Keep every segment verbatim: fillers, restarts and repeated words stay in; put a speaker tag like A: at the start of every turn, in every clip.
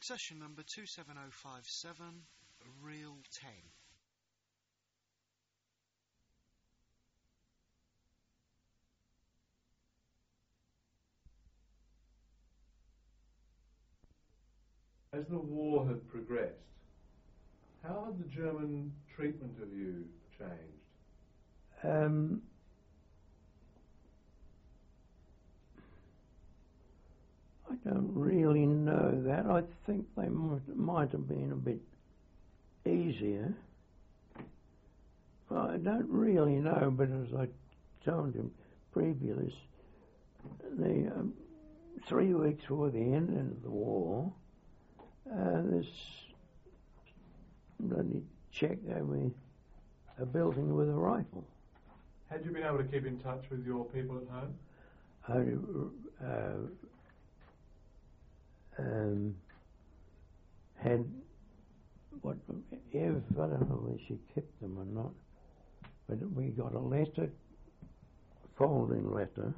A: Session number two seven oh five seven, Reel ten.
B: As the war had progressed, how had the German treatment of you changed?
C: Um, I don't really know that. I think they might, might have been a bit easier. I don't really know, but as I told you previous, the um, three weeks before the end of the war, uh, this bloody Czech gave me a building with a rifle.
B: Had you been able to keep in touch with your people at home?
C: I uh, um, had what Ev, I don't know whether she kept them or not, but we got a letter, a folding letter,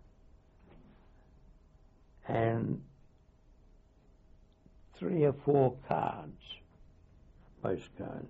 C: and three or four cards, postcards,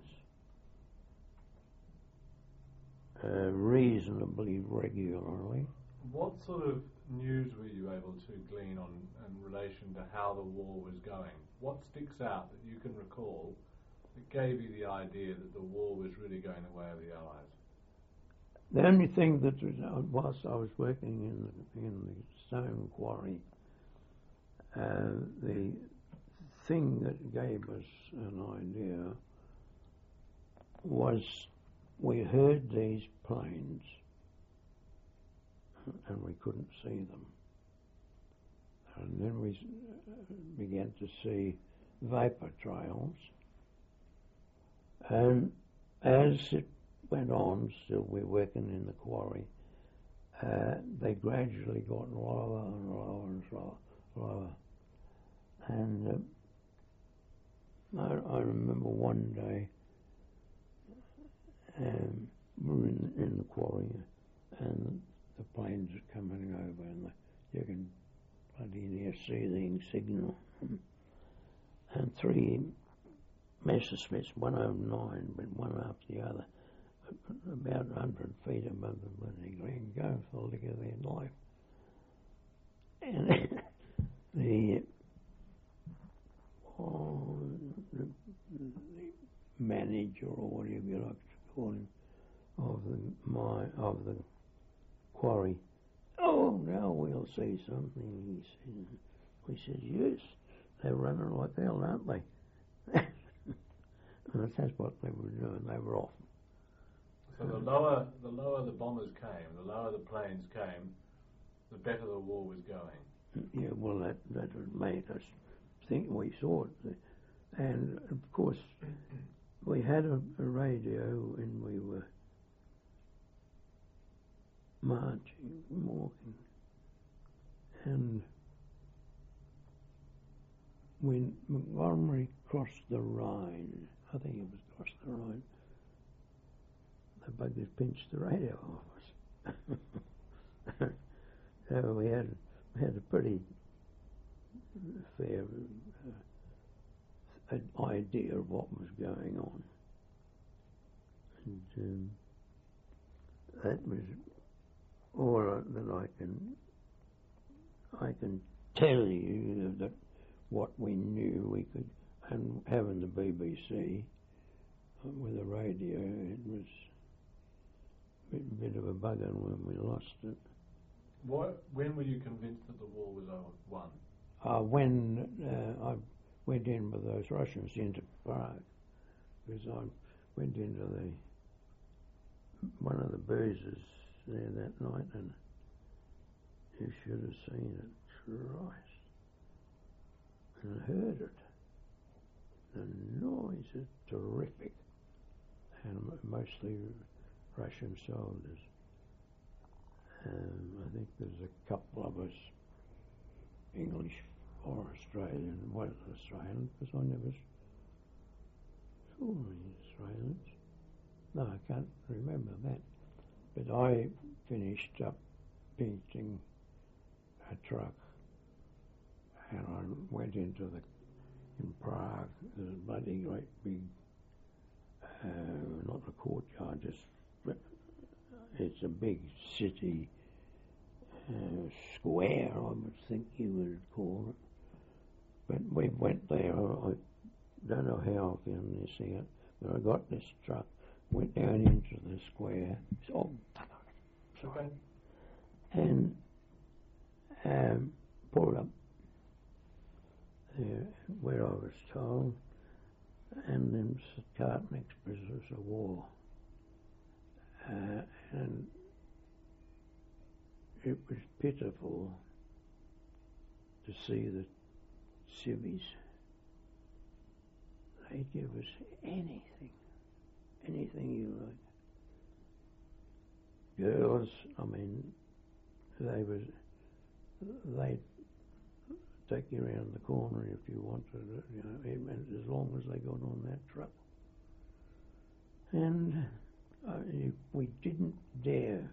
C: uh, reasonably regularly.
B: What sort of news were you able to glean on in relation to how the war was going? What sticks out that you can recall that gave you the idea that the war was really going the way of the Allies?
C: The only thing that was, uh, whilst I was working in the, in the stone quarry, uh, the thing that gave us an idea was we heard these planes and we couldn't see them. And then we began to see vapour trails. And as it went on, still we're working in the quarry, uh, they gradually got lower and lower and lower. lower. And uh, I, I remember one day um, we were in, in the quarry and the planes are coming over and the, you can bloody near see the signal. And three Messerschmitts, one oh nine, but one after the other, about one hundred feet above the bloody ground, going for the lick of their life. And the, oh, the, the manager or whatever you like to call him of the mine, of the quarry, oh, now we'll see something, he said. We said, yes, they're running like hell, aren't they? And that's what they were doing, they were off.
B: So the lower the lower the bombers came, the lower the planes came, the better the war was going.
C: Yeah, well, that, that made us think we saw it. And, of course, we had a, a radio and we were marching, walking. And when Montgomery crossed the Rhine, I think it was across the Rhine, the buggers pinched the radio off us. So we had, we had a pretty fair uh, idea of what was going on. And um, that was all that I can, I can tell you that what we knew we could, and having the B B C uh, with a radio, it was a bit, bit of a bugger when we lost it.
B: What, when were you convinced that the war was won?
C: Uh, when uh, I went in with those Russians into Prague, because I went into the one of the boozers there that night, and you should have seen it, Christ, and heard it. The noise is terrific, and mostly Russian soldiers. Um, I think there's a couple of us, English or Australian, well, Australian, because I never saw any Australians. No, I can't remember that. But I finished up painting a truck, and I went into the in Prague. There's a bloody great big, uh, not a courtyard, just it's a big city uh, square, I would think you would call it. But we went there. I, I don't know how I found this out, but I got this truck, went down into the square. Oh, sorry. And um, pulled up there where I was told, and then Carlton Express was a war. Uh, and it was pitiful to see the civvies. They'd give us anything, anything you like. Girls, I mean, they was, they'd take you around the corner if you wanted it, you know, even as long as they got on that truck. And uh, you, we didn't dare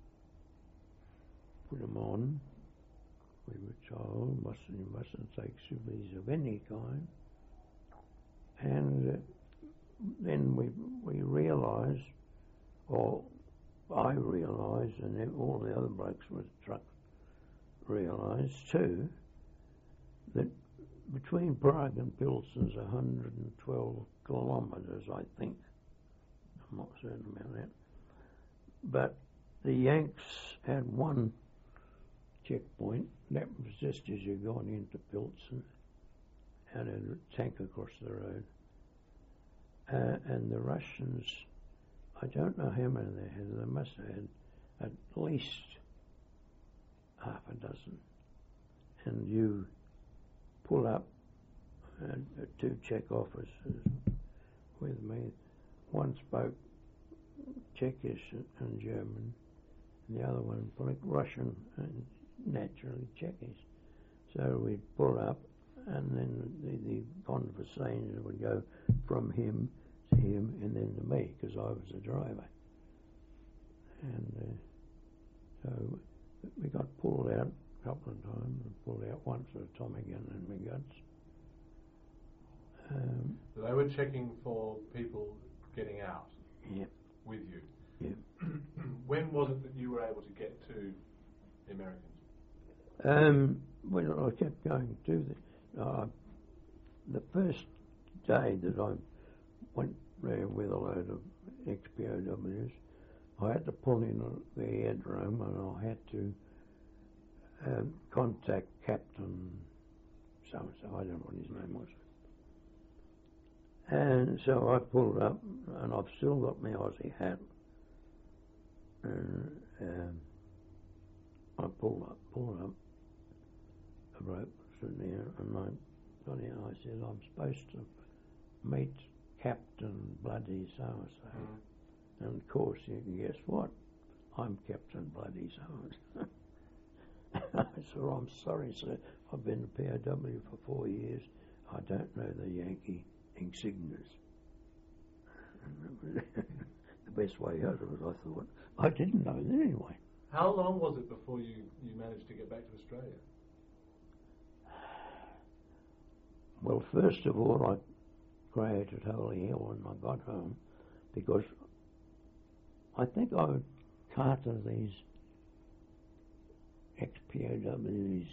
C: put them on. We were told, mustn't, you mustn't take civvies of any kind. And uh, then we we realised, or I realised, and then all the other blokes with the truck realised too, that between Prague and Pilsen's one hundred twelve kilometres, I think. I'm not certain about that. But the Yanks had one checkpoint. That was just as you got into Pilsen, and a tank across the road. Uh, and the Russians, I don't know how many they had. They must have had at least half a dozen. And you pull up, and uh, two Czech officers with me. One spoke Czechish and German, and the other one spoke Russian and naturally Czechish. So we'd pull up, and then the, the conversation would go from him to him and then to me, because I was the driver. And uh, so we got pulled out a couple of times. We pulled out once with a Tommy gun in my guts. Um,
B: so they were checking for people getting out
C: yeah.
B: with you.
C: Yeah.
B: When was it that you were able to get to the Americans?
C: Um, well, I kept going to the, uh, the first day that I went there with a load of X P O Ws, I had to pull in the aerodrome and I had to um, contact Captain so-and-so, I don't know what his name was. And so I pulled up, and I've still got my Aussie hat. And um, I pulled up, pulled up, the rope was in there, and I got in, I said, I'm supposed to meet Captain Bloody so-and-so. Mm. And of course, you can guess what? I'm Captain Bloody so-and-so. I said, well, I'm sorry, sir, I've been a P O W for four years. I don't know the Yankee insignias. The best way out of it, I thought. I didn't know that anyway.
B: How long was it before you, you managed to get back to Australia?
C: Well, first of all, I created Holy Hell when I got home, because I think I would carter these X P O Ws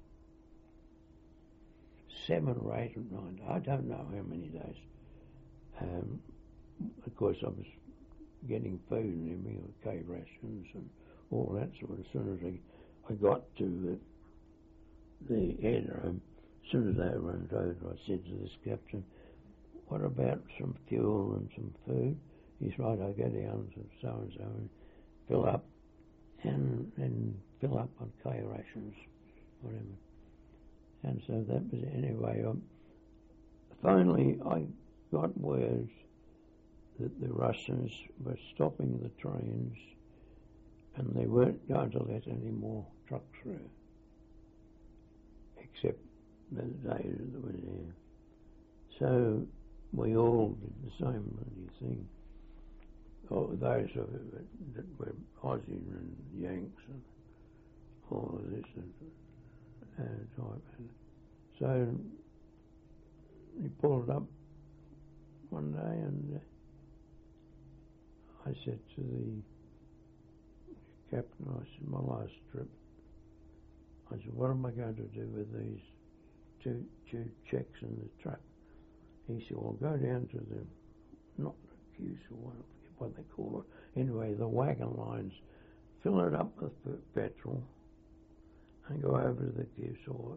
C: seven or eight or nine, I don't know how many days. Um, of course, I was getting food and everything, cave rations and all that sort of. As soon as I, I got to the, the aerodrome, as soon as they were over, I said to this captain, what about some fuel and some food? He said, right, I'll go down to so-and-so and fill up, and then fill up on K rations, whatever. And so that was it. Anyway, um, finally I got word that the Russians were stopping the trains and they weren't going to let any more trucks through, except the day that they were there. So we all did the same bloody thing. Oh, those of it that were Aussie and Yanks and all of this and, and type. And so he pulled up one day, and uh, I said to the captain, I said, my last trip, I said, what am I going to do with these two, two checks in the truck? He said, well, go down to the, not the queues or what, what they call it, anyway, the wagon lines, fill it up with petrol, and go over to the queues or,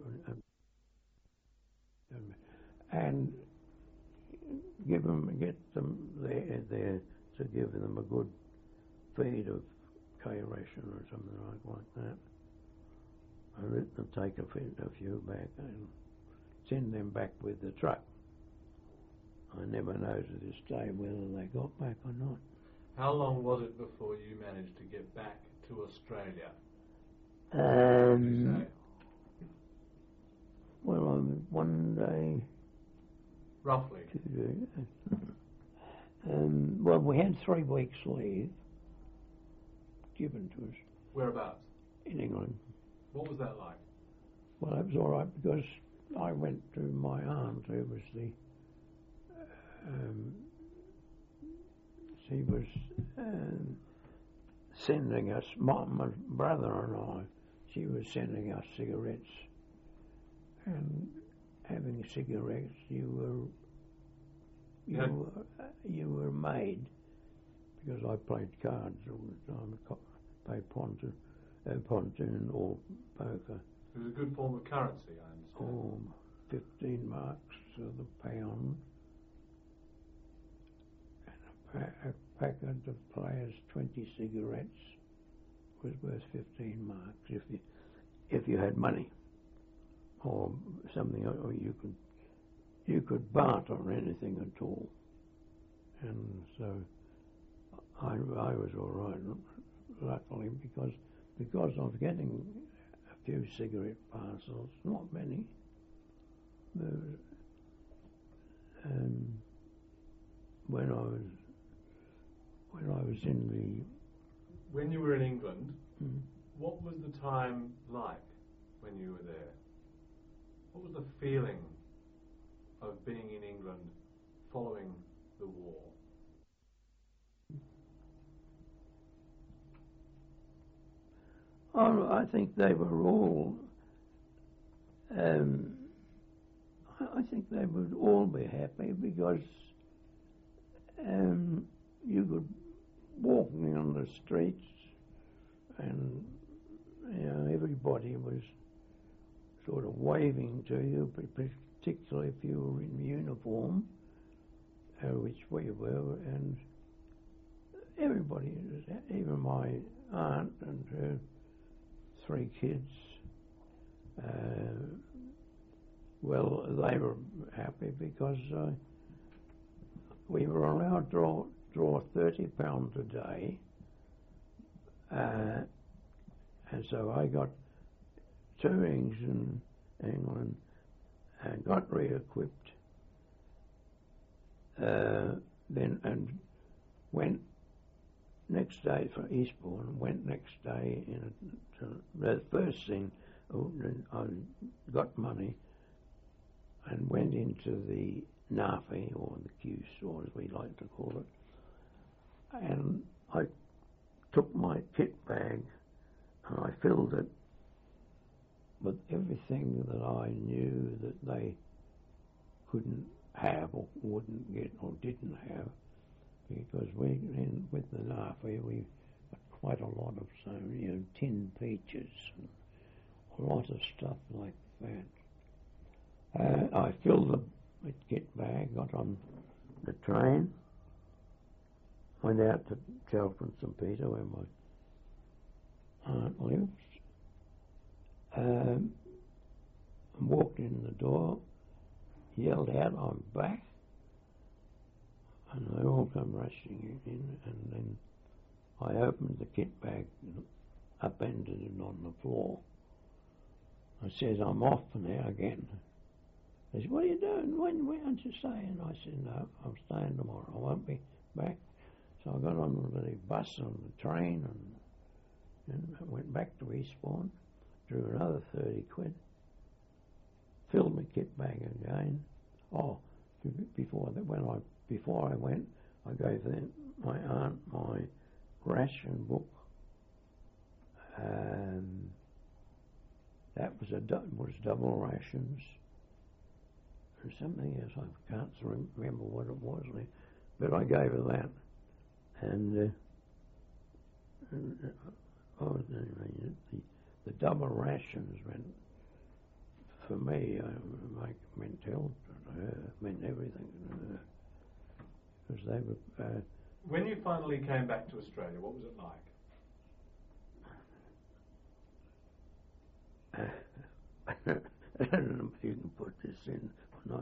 C: and, and give them, get them there, there to give them a good feed of K ration or something like, like that. And let them take a few, a few back and send them back with the truck. I never know to this day whether they got back or not.
B: How long was it before you managed to get back to Australia?
C: Um, well, um, one day.
B: Roughly.
C: Two, um, well, we had three weeks leave given to us.
B: Whereabouts?
C: In England.
B: What was that like?
C: Well, that was all right because I went to my aunt, who was the. Um, she was um, sending us, my, my brother and I, she was sending us cigarettes. And having cigarettes, you were you
B: Yeah.
C: were you were made, because I played cards all the time. I played pontoon, uh, pontoon or poker.
B: It was a good form of currency, I understand.
C: Oh, fifteen marks to the pound. A packet of players, twenty cigarettes, was worth fifteen marks if you if you had money or something, or you could you could barter anything at all. And so I, I was all right, luckily, because because I was getting a few cigarette parcels, not many. There was, um, when I was When I was in the...
B: When you were in England,
C: mm,
B: what was the time like when you were there? What was the feeling of being in England following the war?
C: oh, I think they were all... Um, I think they would all be happy because um, you could walk on the streets and you know, everybody was sort of waving to you, particularly if you were in uniform, uh, which we were, and everybody, even my aunt and her three kids, uh, well, they were happy because uh, we were allowed to draw, draw thirty pounds a day, uh, and so I got two innings in England and got re-equipped, uh, then and went next day for Eastbourne, went next day in a, to, the first thing, I got money and went into the NAFI, or the Q store as we like to call it, and I took my kit bag and I filled it with everything that I knew that they couldn't have or wouldn't get or didn't have, because we, in, with the NAFI, we got quite a lot of, so, you know, tin peaches and a lot of stuff like that. Uh, I filled the kit bag, got on the train, went out to Cheltenham St Peter, where my aunt lives, um, walked in the door, yelled out, "I'm back," and they all come rushing in, and then I opened the kit bag, upended it on the floor. I said, "I'm off now again." They said, "What are you doing? When, when aren't you staying?" I said, "No, I'm staying tomorrow. I won't be back." So I got on the bus and the train and, and went back to Eastbourne, drew another thirty quid, filled my kit bag again. Oh, before that, when I before I went, I gave them my aunt my ration book. Um, that was a du- was double rations. And something else I can't remember what it was, but I gave her that, and. Uh, Oh, the, the, the double rations meant, for me, uh, like, meant health to her, meant everything to her. Because they were... Uh,
B: when you finally came back to Australia, what was it like?
C: Uh, I don't know if you can put this in or not.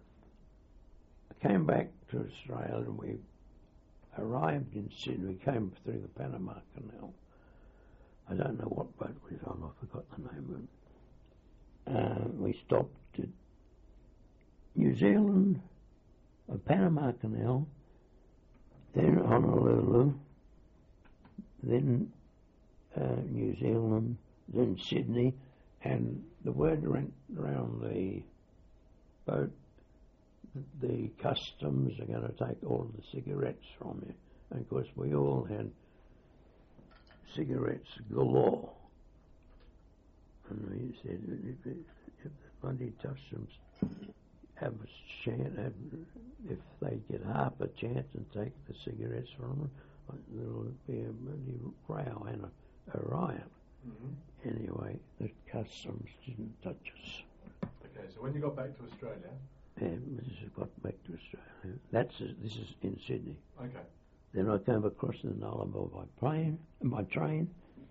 C: I came back to Australia and we arrived in Sydney. We came through the Panama Canal. I don't know what boat we was on. I forgot the name of it. Uh, we stopped at New Zealand, the Panama Canal, then Honolulu, then uh, New Zealand, then Sydney, and the word went around the boat, the customs are going to take all the cigarettes from you. And of course we all had cigarettes galore. And he said, if, if, if the bloody customs have a chance, have, if they get half a chance and take the cigarettes from them, there'll be a bloody row and a, a riot. Mm-hmm. Anyway, the customs didn't touch us.
B: Okay, so when you got back to Australia?
C: Yeah, we just got back to Australia. That's this is in Sydney.
B: Okay.
C: Then I came across the Nullarbor by plane, by train,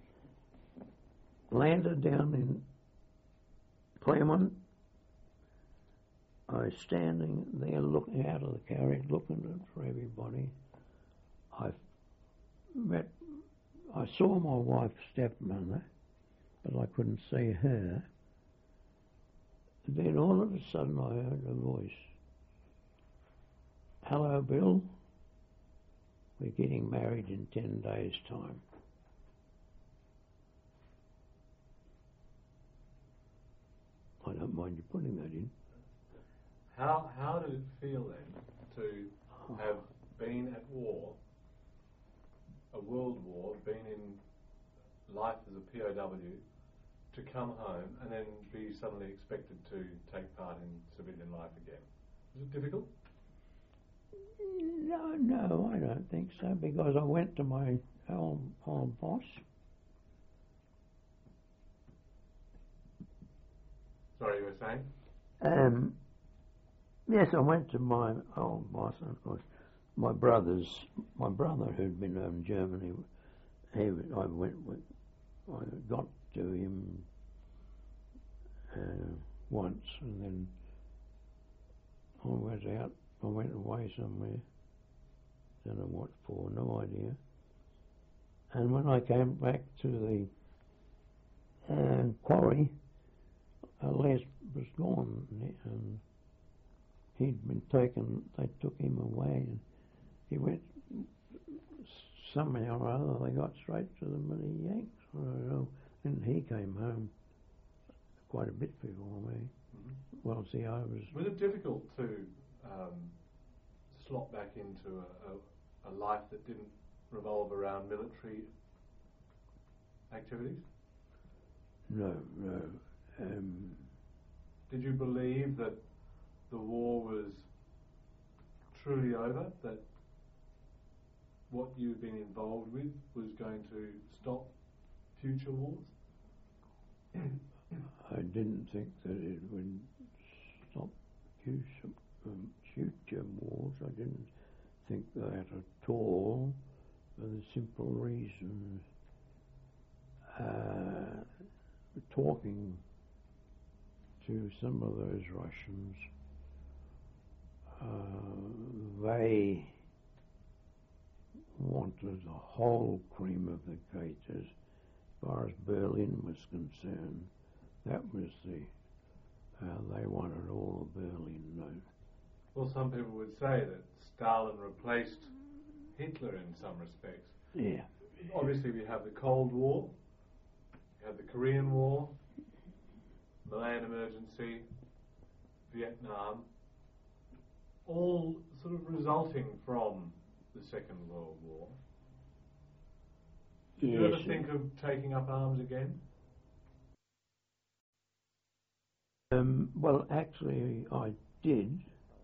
C: landed down in Claremont. I was standing there looking out of the carriage, looking for everybody. I met, I saw my wife's stepmother, but I couldn't see her. Then all of a sudden I heard a voice. Hello, Bill. We're getting married in ten days' time. I don't mind you putting that in.
B: How how did it feel then to have been at war, a world war, been in life as a P O W, to come home and then be suddenly expected to take part in civilian life again? Was it difficult?
C: No, no, I don't think so, because I went to my old, old boss.
B: Sorry, you were saying?
C: Um, yes, I went to my old boss, and of course, my brother's, my brother who'd been over in Germany, he, I went with, I got to him uh, once, and then I went out, I went away somewhere, don't know what for, no idea. And when I came back to the uh, quarry, uh, Les was gone, and he'd been taken, they took him away, and he went, somehow or other, they got straight to the bloody Yanks, I don't know, and he came home quite a bit before me. Mm-hmm. Well, see, I was...
B: Was it difficult to um, slot back into a, a, a life that didn't revolve around military activities?
C: No, no. Um,
B: Did you believe that the war was truly over, that what you've been involved with was going to stop future wars?
C: I didn't think that it would stop future, um, future wars. I didn't think that at all, for the simple reason uh, talking to some of those Russians, uh, they wanted the whole cream of the cake as far as Berlin was concerned. That was the, uh, they wanted all of Berlin known.
B: Well, some people would say that Stalin replaced Hitler in some respects.
C: Yeah.
B: Obviously we have the Cold War, we have the Korean War, Malayan Emergency, Vietnam. all sort of resulting from the Second World War. Did
C: Yes.
B: you ever think of taking up arms again?
C: Um, well, actually, I did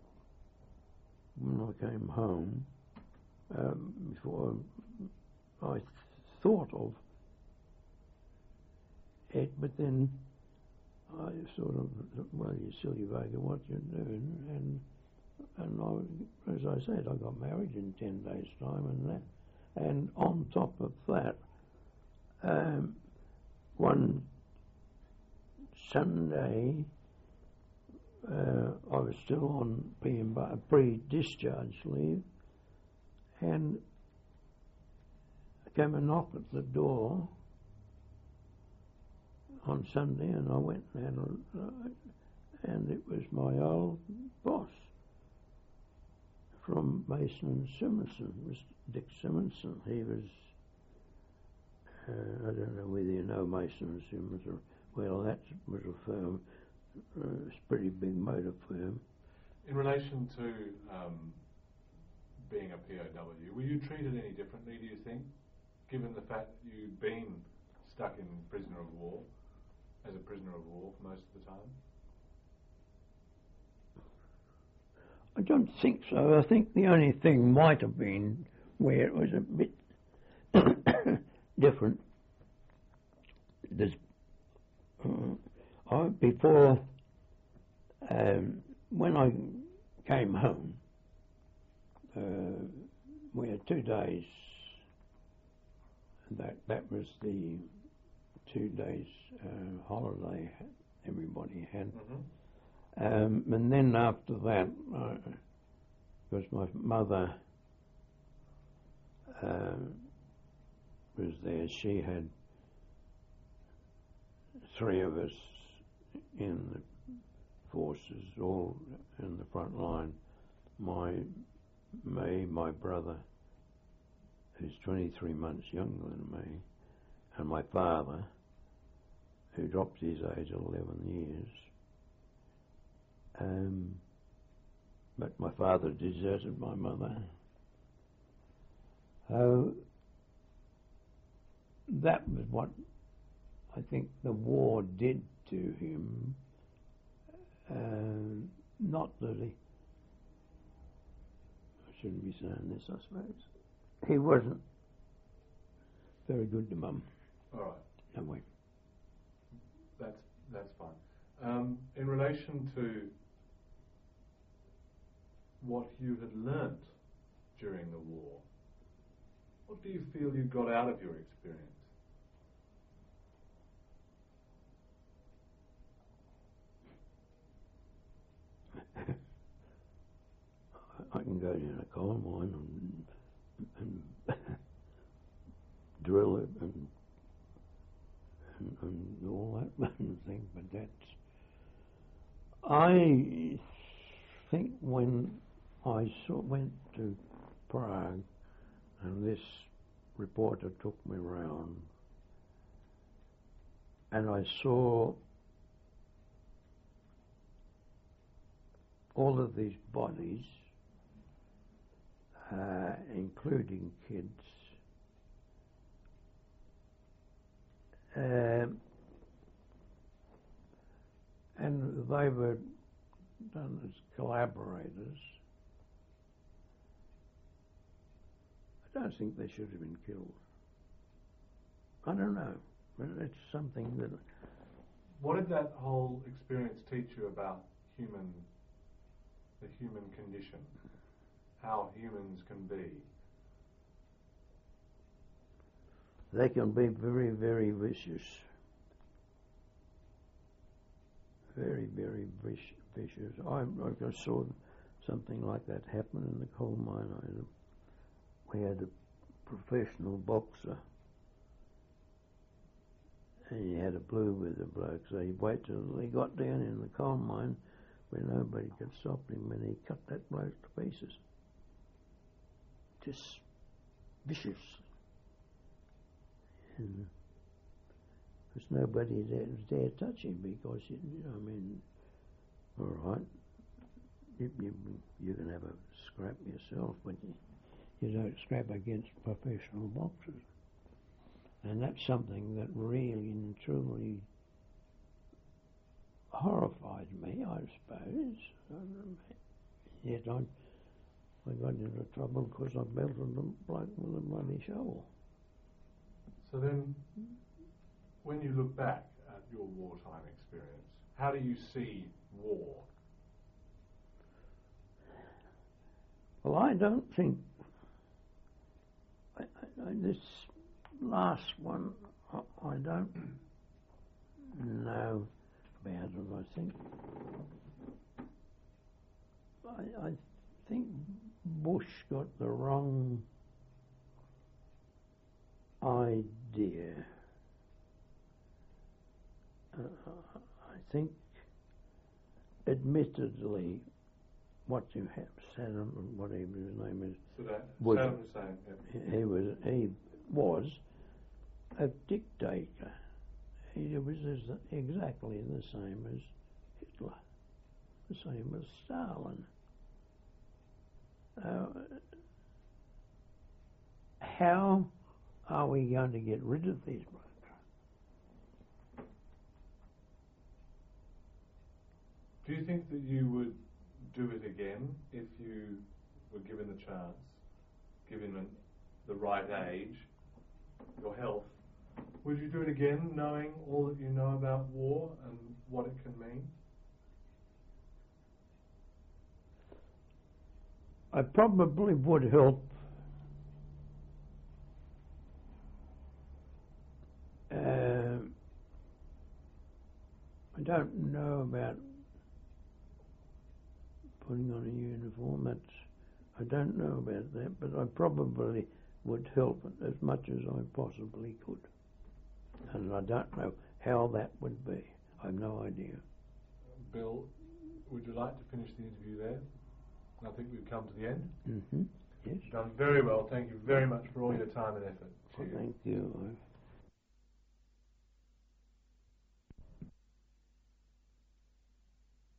C: when I came home. Um, before I th- thought of it, but then I sort of, well, you silly bugger, what you doing? And and I, as I said, I got married in ten days' time, and that, and on top of that, um, one Sunday. Uh, I was still on pre-discharge leave, and there came a knock at the door on Sunday, and I went and uh, and it was my old boss from Mason and Simonson, Mister Dick Simonson. He was, uh, I don't know whether you know Mason and Simonson. Well, that was a firm. Uh, it's a pretty big motor firm.
B: In relation to um, being a P O W, were you treated any differently, do you think, given the fact that you'd been stuck in prisoner of war, as a prisoner of war for most of the time?
C: I don't think so. I think the only thing might have been where it was a bit different. There's, uh, I, before, um, when I came home, uh, we had two days. That that was the two days uh, holiday everybody had.
B: Mm-hmm.
C: Um, and then after that, because my mother uh, was there, she had three of us in the forces, all in the front line. My, me, my brother, who's twenty-three months younger than me, and my father, who dropped his age at eleven years. Um, but my father deserted my mother. So that was what I think the war did to him. Uh, not that he, I shouldn't be saying this, I suppose. He wasn't very good to Mum.
B: All right.
C: No way.
B: That's that's fine. Um, in relation to what you had learnt during the war, what do you feel you got out of your experience?
C: I can go down a coal mine and, and drill it and, and and all that kind of thing, but that's. I think when I saw, went to Prague and this reporter took me round and I saw all of these bodies, uh, including kids, um, and they were done as collaborators. I don't think they should have been killed. I don't know, but it's something that.
B: What did that whole experience teach you about human, the human condition, how humans can be?
C: They can be very, very vicious. Very, very vic- vicious. I, I saw something like that happen in the coal mine. I had a, we had a professional boxer, and he had a blue with the bloke, so he waited till he got down in the coal mine where nobody could stop him, and he cut that bloke to pieces. Just vicious. And because nobody dare, dare touch him because, you know, I mean, all right, you, you, you can have a scrap yourself, but you, you don't scrap against professional boxers. And that's something that really and truly horrified me, I suppose. Yet I, I got into trouble because I belted a bloke with a bloody shovel.
B: So then, when you look back at your wartime experience, how do you see war?
C: Well, I don't think I, I, I, this last one I, I don't know about it. I think I, I think Bush got the wrong idea. Uh, I think, admittedly, what you have, Saddam, whatever his name is,
B: Saddam,
C: was,
B: Saddam Hussein, yeah.
C: he was he was a dictator. He was as, exactly the same as Hitler, the same as Stalin. Uh, how are we going to get rid of these blokes?
B: Do you think that you would do it again if you were given the chance, given the, the right age, your health? Would you do it again knowing all that you know about war and what it can mean?
C: I probably would help uh, I don't know about putting on a uniform. That's, I don't know about that, but I probably would help as much as I possibly could. And I don't know how that would be. I've no idea.
B: Bill, would you like to finish the interview there? I think we've come to the end.
C: Mm-hmm. Yes.
B: You've done very well. Thank you very much for all your time and effort.
C: Well, thank you.